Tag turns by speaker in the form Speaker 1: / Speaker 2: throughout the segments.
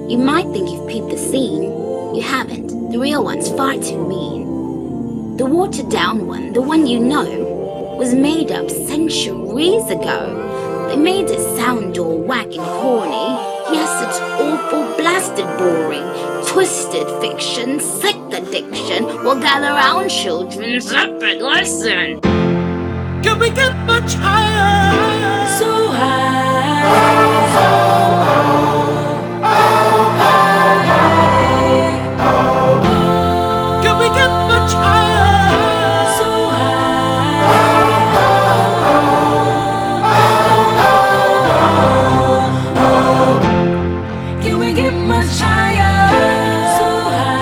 Speaker 1: You might think you've peeped the scene. You haven't. The real one's far too mean. The watered down one, the one you know, was made up centuries ago. They made it sound all whack and corny. Yes, it's awful, blasted boring. Twisted fiction, sick addiction. Well, gather round, children, zip it, listen.
Speaker 2: Can we get much higher?
Speaker 1: So high.
Speaker 2: Can we get much higher?
Speaker 1: So high. Can we get much higher? So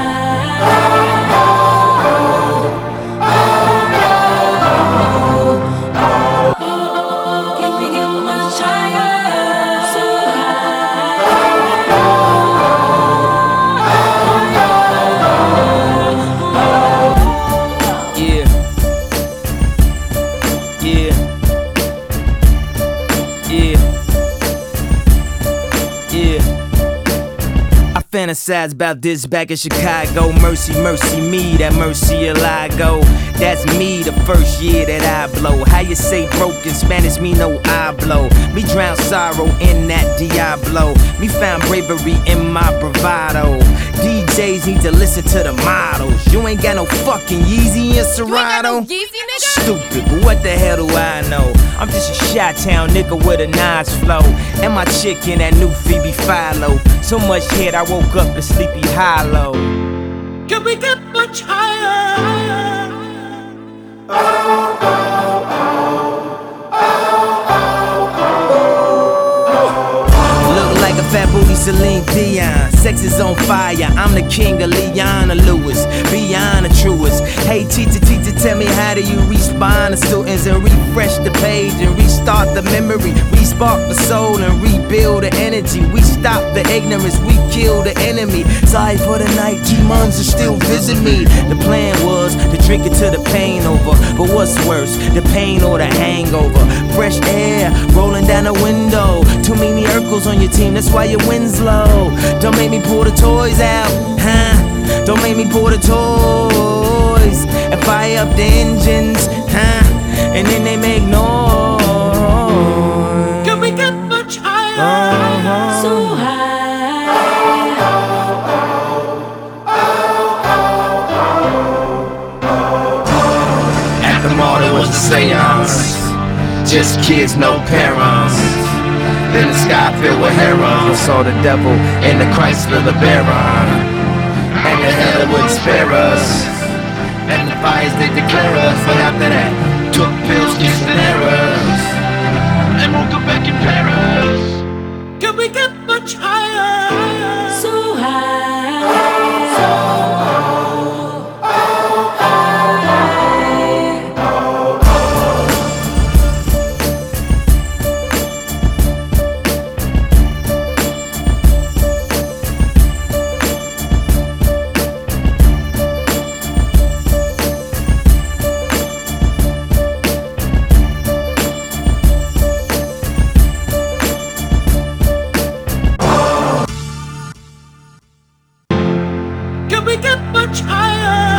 Speaker 1: high. Can we get much higher? So
Speaker 3: Yeah. Yeah. Yeah. Yeah. I fantasize about this back in Chicago. Mercy, mercy me, that mercy I go. That's me the first year that I blow. How you say broken Spanish, me no I blow. Me drown sorrow in that Diablo. Me found bravery in my bravado. DJs need to listen to the models. You ain't got no fucking Yeezy and Serato. Stupid, but what the hell do I know? I'm just a Chi-Town nigga with a nice flow. And my chick in that new Phoebe Philo. So much head I woke up in Sleepy Hollow.
Speaker 2: Can we get much higher?
Speaker 3: Look like a fat booty Celine Dion. Sex is on fire, I'm the king of Leona Lewis. Beyond the truest. Hey teacher, tell me how do you respond to students and refresh the page and restart the memory, respark the soul and rebuild the energy. We stop the ignorance, we kill the enemy. Sorry for the night, demons are still visit me. The plan was to drink it till the pain over, but what's worse, the pain or the hangover? Fresh air rolling down the window. Too many Urkels on your team, that's why your win's low. Don't make me pull the toys out, huh? Don't make me pull the toys and fire up the engines, huh? And then they make noise.
Speaker 2: Can we get much higher?
Speaker 1: So high.
Speaker 3: At the mall there was a seance. Just kids, no parents. Then the sky filled with herons. Saw the devil in the Chrysler LeBaron. And the hell wouldn't spare us. And the fires they declare us. But after that, took pills, kicks and errors. And woke up back in Paris.
Speaker 2: Can we get much higher?
Speaker 1: So high.
Speaker 2: Can we get much higher?